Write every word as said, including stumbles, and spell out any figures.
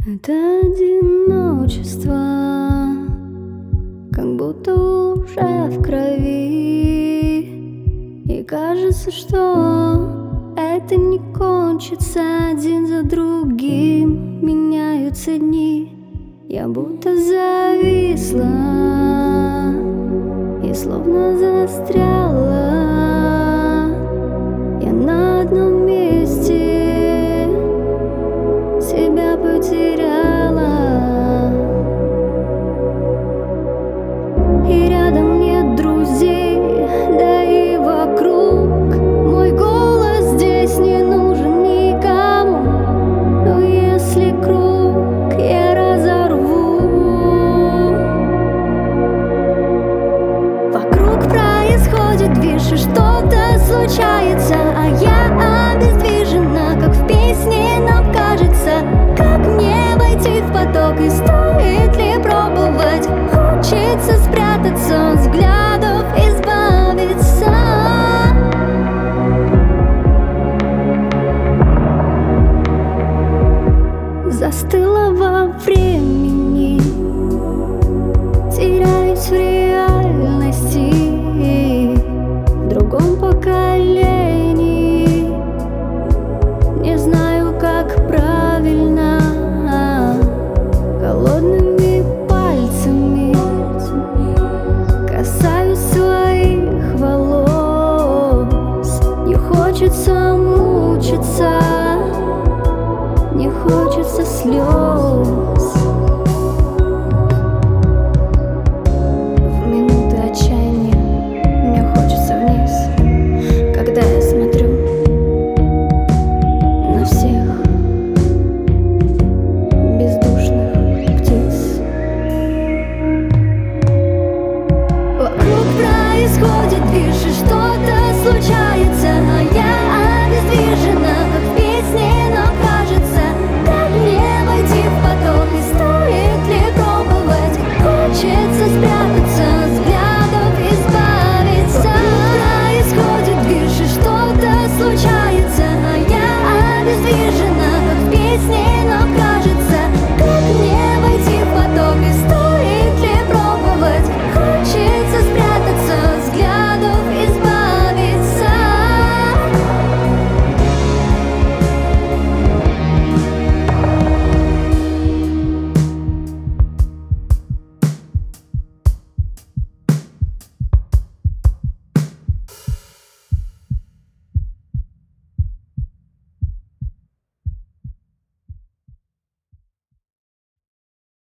Это одиночество, как будто уже в крови. И кажется, что это не кончится. Один за другим меняются дни. Я будто зависла и словно застряла. Я на одном месте себя потеряла. И рядом нет друзей, да и вокруг. Мой голос здесь не нужен никому. Но если круг я разорву, вокруг происходит движ, и что-то случается, а я обездвижена, как в песне нам кажется. Как мне войти в поток, и стоит ли пробовать? Хочется спрятаться, от взглядов избавиться. Застыла во времени, теряюсь в реальности, в другом поколении. Не знаю, как правильно, холодными пальцами касаюсь своих волос. Не хочется мучиться, не хочется слез.